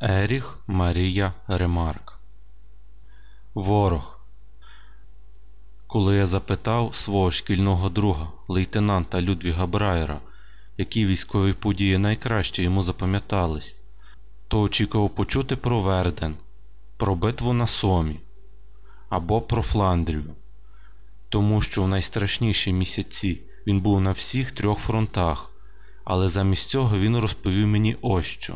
Еріх Марія Ремарк. Ворог. Коли я запитав свого шкільного друга, лейтенанта Людвіга Брайера, які військові події найкраще йому запам'ятались, то очікував почути про Верден, про битву на Сомі або про Фландрію, тому що в найстрашніші місяці він був на всіх трьох фронтах, але замість цього він розповів мені ось що.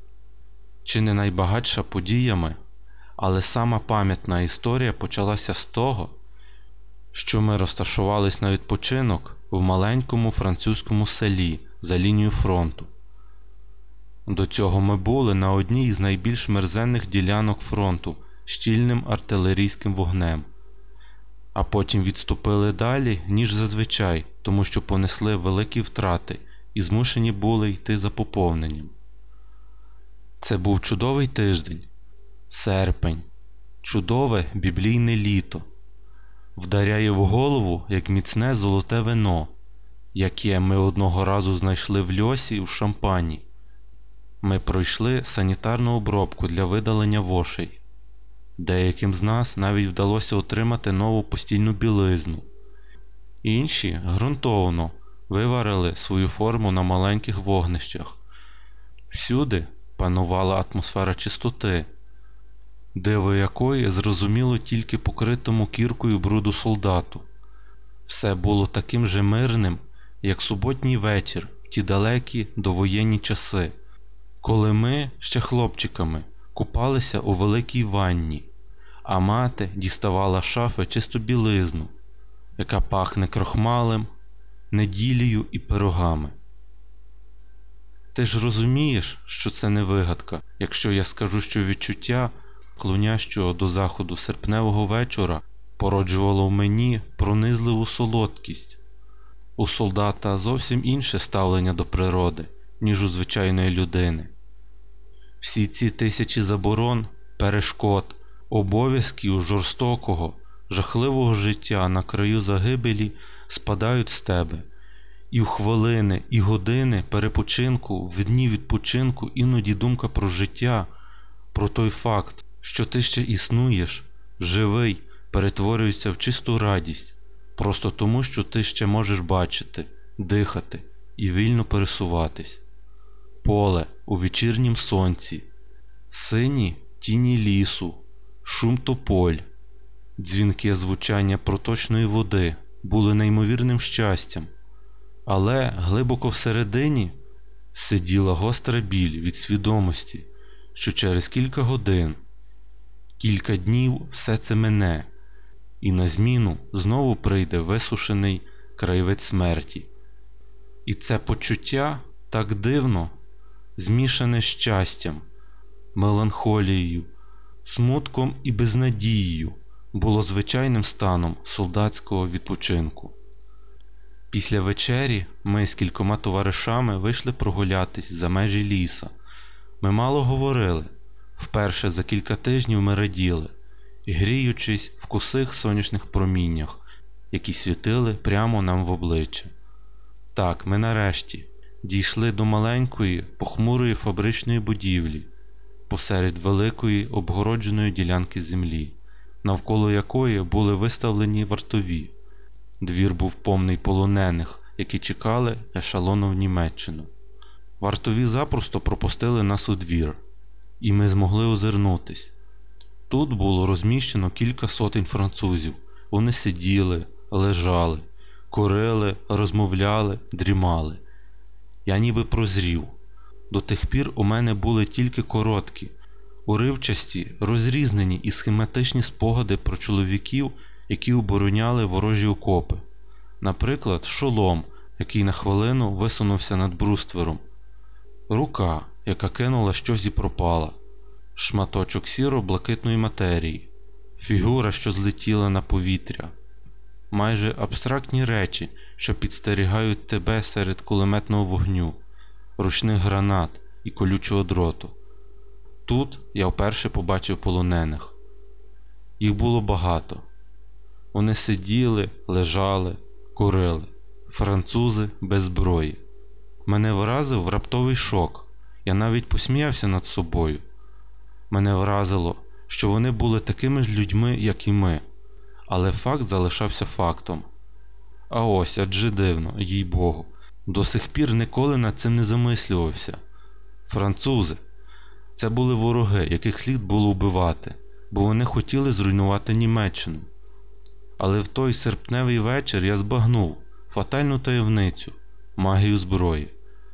Чи не найбагатша подіями, але сама пам'ятна історія почалася з того, що ми розташувались на відпочинок в маленькому французькому селі за лінією фронту. До цього ми були на одній із найбільш мерзенних ділянок фронту з щільним артилерійським вогнем, а потім відступили далі, ніж зазвичай, тому що понесли великі втрати і змушені були йти за поповненням. Це був чудовий тиждень, серпень, чудове біблійне літо. Вдаряє в голову, як міцне золоте вино, яке ми одного разу знайшли в льосі в Шампані. Ми пройшли санітарну обробку для видалення вошей. Деяким з нас навіть вдалося отримати нову постільну білизну. Інші ґрунтовно виварили свою форму на маленьких вогнищах. Всюди панувала атмосфера чистоти, диво якої зрозуміло тільки покритому кіркою бруду солдату. Все було таким же мирним, як суботній вечір в ті далекі довоєнні часи, коли ми, ще хлопчиками, купалися у великій ванні, а мати діставала з шафи чисту білизну, яка пахне крохмалем, неділею і пирогами. Ти ж розумієш, що це не вигадка, якщо я скажу, що відчуття, клонящого до заходу серпневого вечора, породжувало в мені пронизливу солодкість. У солдата зовсім інше ставлення до природи, ніж у звичайної людини. Всі ці тисячі заборон, перешкод, обов'язків жорстокого, жахливого життя на краю загибелі спадають з тебе. І в хвилини, і години перепочинку, в дні відпочинку іноді думка про життя, про той факт, що ти ще існуєш, живий, перетворюється в чисту радість, просто тому, що ти ще можеш бачити, дихати і вільно пересуватись. Поле у вечірнім сонці, сині тіні лісу, шум тополь, дзвінке звучання проточної води були неймовірним щастям. Але глибоко всередині сиділа гостра біль від свідомості, що через кілька годин, кілька днів все це мине, і на зміну знову прийде висушений краєвид смерті. І це почуття так дивно, змішане з щастям, меланхолією, смутком і безнадією, було звичайним станом солдатського відпочинку. Після вечері ми з кількома товаришами вийшли прогулятись за межі ліса. Ми мало говорили. Вперше за кілька тижнів ми раділи, гріючись в косих сонячних проміннях, які світили прямо нам в обличчя. Так, ми нарешті дійшли до маленької, похмурої фабричної будівлі, посеред великої обгородженої ділянки землі, навколо якої були виставлені вартові. Двір був повний полонених, які чекали ешелону в Німеччину. Вартові запросто пропустили нас у двір, і ми змогли озирнутись. Тут було розміщено кілька сотень французів. Вони сиділи, лежали, курили, розмовляли, дрімали. Я ніби прозрів. До тих пір у мене були тільки короткі, уривчасті, розрізнені і схематичні спогади про чоловіків, які обороняли ворожі окопи. Наприклад, шолом, який на хвилину висунувся над бруствером. Рука, яка кинула щось і пропала. Шматочок сіро-блакитної матерії. Фігура, що злетіла на повітря. Майже абстрактні речі, що підстерігають тебе серед кулеметного вогню, ручних гранат і колючого дроту. Тут я вперше побачив полонених. Їх було багато. Вони сиділи, лежали, курили. Французи без зброї. Мене вразив раптовий шок. Я навіть посміявся над собою. Мене вразило, що вони були такими ж людьми, як і ми. Але факт залишався фактом. А ось, адже дивно, їй-богу, до сих пір ніколи над цим не замислювався. Французи – це були вороги, яких слід було вбивати, бо вони хотіли зруйнувати Німеччину. Але в той серпневий вечір я збагнув фатальну таємницю – магію зброї.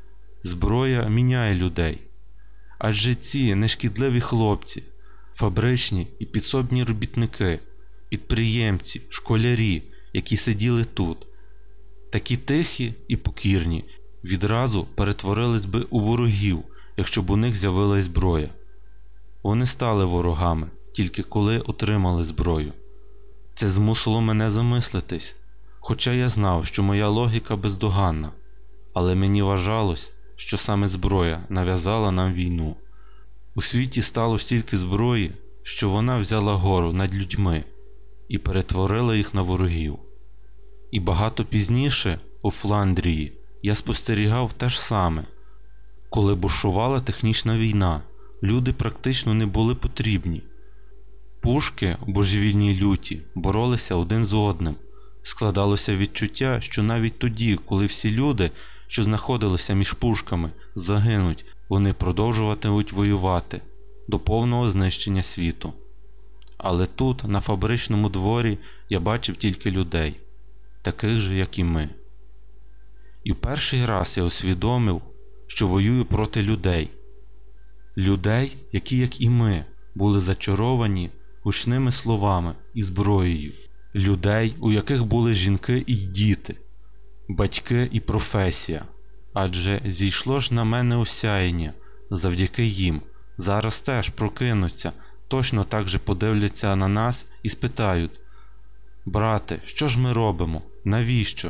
Зброя міняє людей. Адже ці нешкідливі хлопці, фабричні і підсобні робітники, підприємці, школярі, які сиділи тут, такі тихі і покірні, відразу перетворились би у ворогів, якщо б у них з'явилась зброя. Вони стали ворогами, тільки коли отримали зброю. Це змусило мене замислитись, хоча я знав, що моя логіка бездоганна, але мені вважалось, що саме зброя нав'язала нам війну. У світі стало стільки зброї, що вона взяла гору над людьми і перетворила їх на ворогів. І багато пізніше, у Фландрії, я спостерігав те ж саме. Коли бушувала технічна війна, люди практично не були потрібні. Пушки, божевільні люті, боролися один з одним. Складалося відчуття, що навіть тоді, коли всі люди, що знаходилися між пушками, загинуть, вони продовжуватимуть воювати до повного знищення світу. Але тут, на фабричному дворі, я бачив тільки людей, таких же, як і ми. І в перший раз я усвідомив, що воюю проти людей. Людей, які, як і ми, були зачаровані гучними словами і зброєю. Людей, у яких були жінки і діти, батьки і професія. Адже зійшло ж на мене осяяння, завдяки їм. Зараз теж прокинуться, точно так же подивляться на нас і спитають: «Брате, що ж ми робимо? Навіщо?»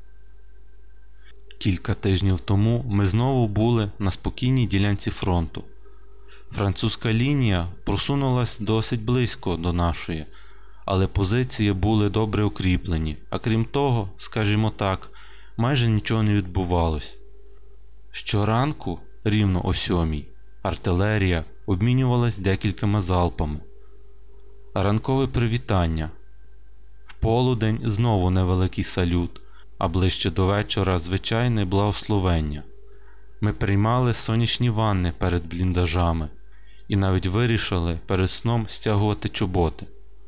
Кілька тижнів тому ми знову були на спокійній ділянці фронту. Французька лінія просунулась досить близько до нашої, але позиції були добре укріплені, а крім того, скажімо так, майже нічого не відбувалось. Щоранку, рівно о 7:00, артилерія обмінювалась декількома залпами. Ранкове привітання. В полудень знову невеликий салют, а ближче до вечора звичайне благословення. Ми приймали сонячні ванни перед бліндажами і навіть вирішили перед сном стягувати чоботи.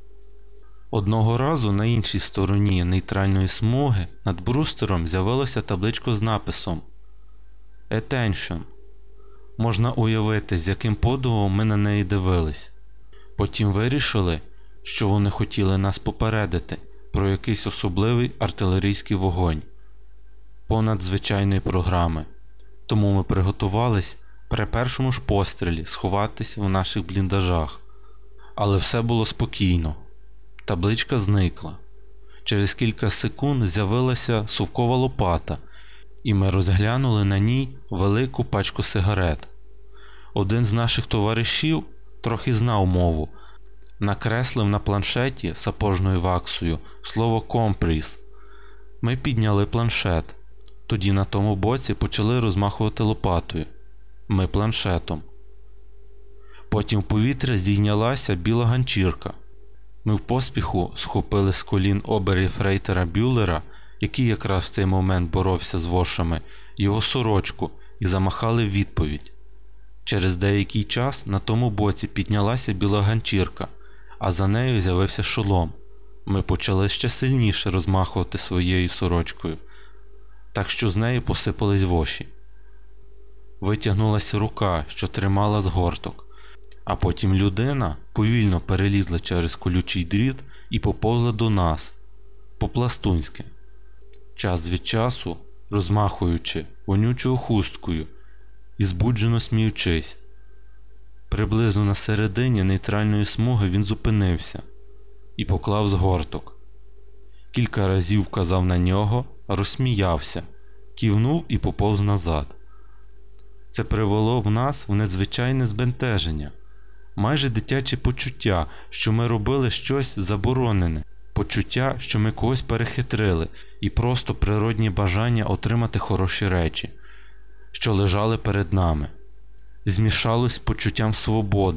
Одного разу на іншій стороні нейтральної смуги над брустером з'явилося табличко з написом «Attention». Можна уявити, з яким подивом ми на неї дивились. Потім вирішили, що вони хотіли нас попередити про якийсь особливий артилерійський вогонь понад звичайної програми. Тому ми приготувались при першому ж пострілі сховатись в наших бліндажах. Але все було спокійно. Табличка зникла. Через кілька секунд з'явилася совкова лопата, і ми розглянули на ній велику пачку сигарет. Один з наших товаришів трохи знав мову. Накреслив на планшеті сапожною ваксою слово «компріс». Ми підняли планшет. Тоді на тому боці почали розмахувати лопатою. Ми планшетом. Потім в повітря здійнялася біла ганчірка. Ми в поспіху схопили з колін обер-єфрейтора Бюллера, який якраз в цей момент боровся з вошами, його сорочку і замахали в відповідь. Через деякий час на тому боці піднялася біла ганчірка, а за нею з'явився шолом. Ми почали ще сильніше розмахувати своєю сорочкою, так що з неї посипались воші. Витягнулася рука, що тримала згорток, а потім людина повільно перелізла через колючий дріт і поповзла до нас, по-пластунськи. Час від часу, розмахуючи вонючою хусткою і збуджено сміючись. Приблизно на середині нейтральної смуги він зупинився і поклав згорток. Кілька разів вказав на нього, розсміявся, кивнув і поповз назад. Це привело в нас в надзвичайне збентеження, майже дитяче почуття, що ми робили щось заборонене, почуття, що ми когось перехитрили, і просто природнє бажання отримати хороші речі, що лежали перед нами. Змішалось з почуттям свободи,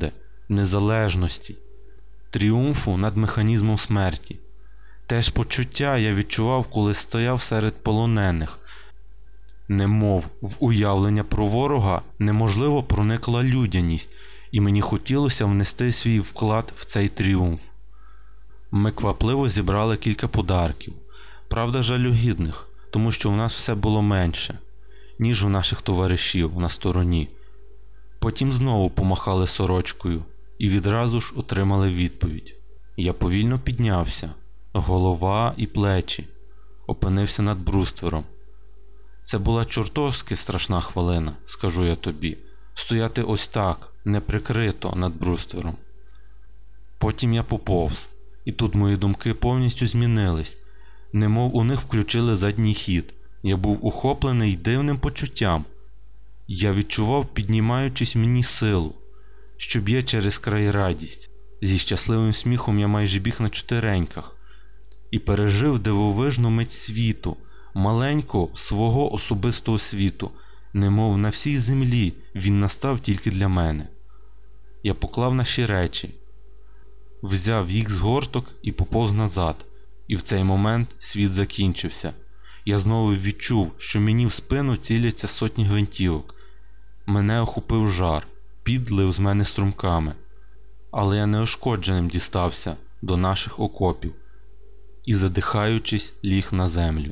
незалежності, тріумфу над механізмом смерті. Те ж почуття я відчував, коли стояв серед полонених. Немов в уявлення про ворога неможливо проникла людяність, і мені хотілося внести свій вклад в цей тріумф. Ми квапливо зібрали кілька подарків, правда жалюгідних, тому що в нас все було менше, ніж у наших товаришів на стороні. Потім знову помахали сорочкою і відразу ж отримали відповідь. Я повільно піднявся, голова і плечі, опинився над бруствером. Це була чортовськи страшна хвилина, скажу я тобі, стояти ось так, неприкрито над бруствером. Потім я поповз, і тут мої думки повністю змінились, немов у них включили задній хід. Я був ухоплений дивним почуттям. Я відчував, піднімаючись мені силу, що б'є через край радість. Зі щасливим сміхом я майже біг на чотиреньках і пережив дивовижну мить світу, маленького свого особистого світу, немов на всій землі він настав тільки для мене. Я поклав наші речі, взяв їх з горток і поповз назад, і в цей момент світ закінчився. Я знову відчув, що мені в спину ціляться сотні гвинтівок. Мене охопив жар, піт лив з мене струмками. Але я неушкодженим дістався до наших окопів і, задихаючись, ліг на землю.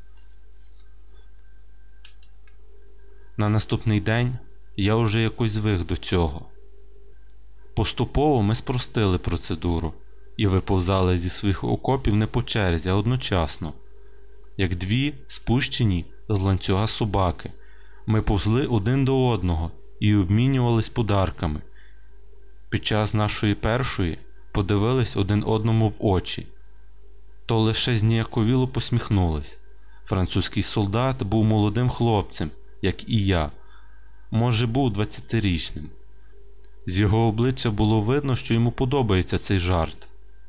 На наступний день я уже якось звик до цього. Поступово ми спростили процедуру і виповзали зі своїх окопів не по черзі, а одночасно. Як дві спущені з ланцюга собаки, ми повзли один до одного і обмінювались подарками. Під час нашої першої подивились один одному в очі. То лише зніяковіло посміхнулись. Французький солдат був молодим хлопцем, як і я. Може, був 20-річним. З його обличчя було видно, що йому подобається цей жарт.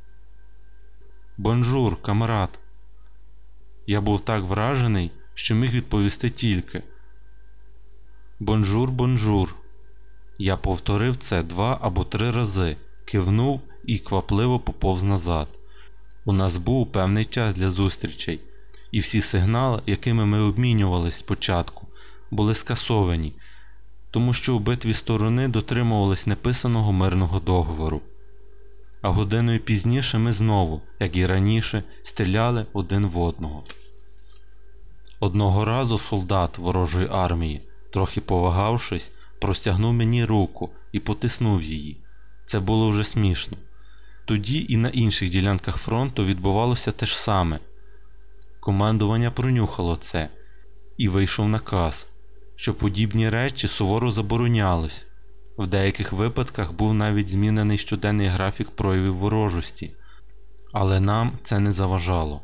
«Бонжур, камарад!» Я був так вражений, що міг відповісти тільки «Бонжур, бонжур!» Я повторив це 2 або 3 рази, кивнув і квапливо поповз назад. У нас був певний час для зустрічей, і всі сигнали, якими ми обмінювались спочатку, були скасовані, тому що у битві сторони дотримувались неписаного мирного договору. А годиною пізніше ми знову, як і раніше, стріляли один в одного. Одного разу солдат ворожої армії, трохи повагавшись, простягнув мені руку і потиснув її. Це було вже смішно. Тоді і на інших ділянках фронту відбувалося те ж саме. Командування пронюхало це, і вийшов наказ, що подібні речі суворо заборонялись. В деяких випадках був навіть змінений щоденний графік проявів ворожості, але нам це не заважало.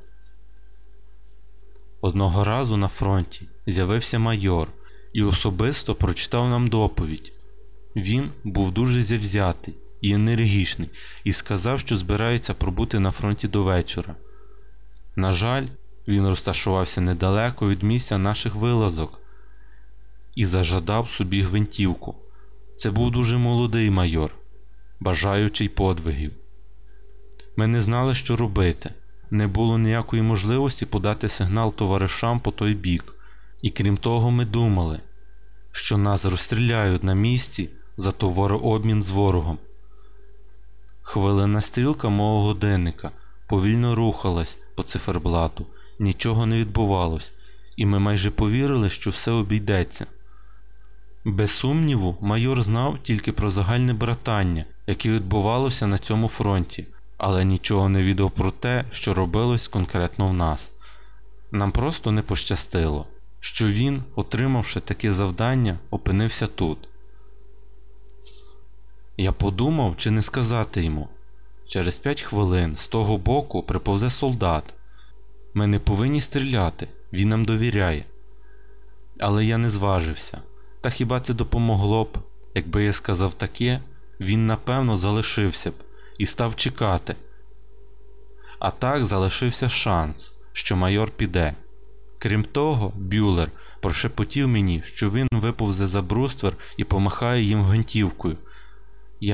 Одного разу на фронті з'явився майор і особисто прочитав нам доповідь. Він був дуже завзятий і енергічний і сказав, що збирається пробути на фронті до вечора. На жаль, він розташувався недалеко від місця наших вилазок і зажадав собі гвинтівку. Це був дуже молодий майор, бажаючий подвигів. Ми не знали, що робити. Не було ніякої можливості подати сигнал товаришам по той бік. І крім того, ми думали, що нас розстріляють на місці за товарообмін з ворогом. Хвилинна стрілка мого годинника повільно рухалась по циферблату. Нічого не відбувалось, і ми майже повірили, що все обійдеться. Без сумніву, майор знав тільки про загальне братання, яке відбувалося на цьому фронті, але нічого не відав про те, що робилось конкретно в нас. Нам просто не пощастило, що він, отримавши таке завдання, опинився тут. Я подумав, чи не сказати йому. Через 5 хвилин з того боку приповзе солдат. Ми не повинні стріляти, він нам довіряє. Але я не зважився. Та хіба це допомогло б? Якби я сказав таке, він напевно залишився б і став чекати. А так залишився шанс, що майор піде. Крім того, Бюллер прошепотів мені, що він виповзе за бруствер і помахає їм гвинтівкою. Як?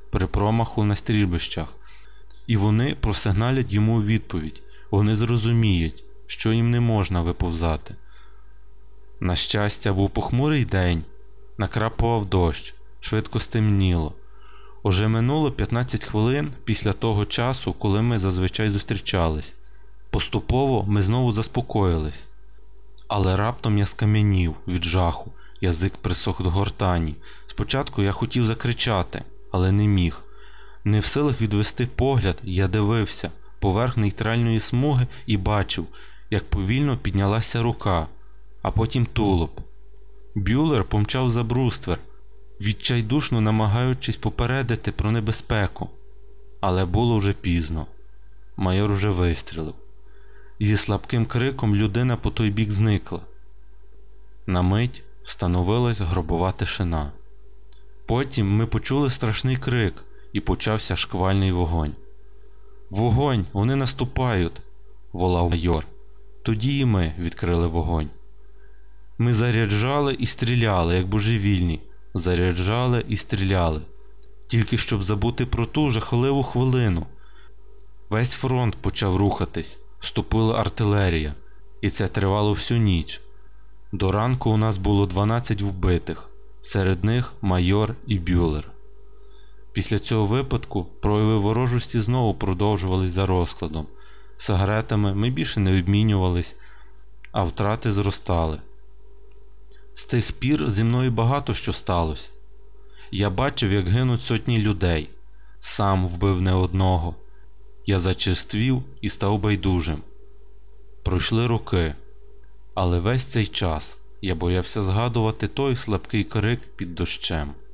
при промаху на стрільбищах, і вони просигналять йому у відповідь. Вони зрозуміють, що їм не можна виповзати. На щастя, був похмурий день, накрапував дощ, швидко стемніло. Уже минуло 15 хвилин після того часу, коли ми зазвичай зустрічались. Поступово ми знову заспокоїлись. Але раптом я скам'янів від жаху, язик присох до гортані. Спочатку я хотів закричати, але не міг. Не в силах відвести погляд, я дивився поверх нейтральної смуги і бачив, як повільно піднялася рука, а потім тулуб. Бюллер помчав за бруствер, відчайдушно намагаючись попередити про небезпеку. Але було вже пізно. Майор уже вистрілив. Зі слабким криком людина по той бік зникла. На мить встановилась гробова тишина. Потім ми почули страшний крик, і почався шквальний вогонь. «Вогонь! Вони наступають!» – волав майор. Тоді і ми відкрили вогонь. Ми заряджали і стріляли, як божевільні. Заряджали і стріляли. Тільки щоб забути про ту жахливу хвилину. Весь фронт почав рухатись. Вступила артилерія. І це тривало всю ніч. До ранку у нас було 12 вбитих. Серед них майор і Бюллер. Після цього випадку прояви ворожості знову продовжувались за розкладом. Сигаретами ми більше не обмінювались, а втрати зростали. З тих пір зі мною багато що сталося. Я бачив, як гинуть сотні людей. Сам вбив не одного. Я зачерствів і став байдужим. Пройшли роки. Але весь цей час я боявся згадувати той слабкий крик під дощем.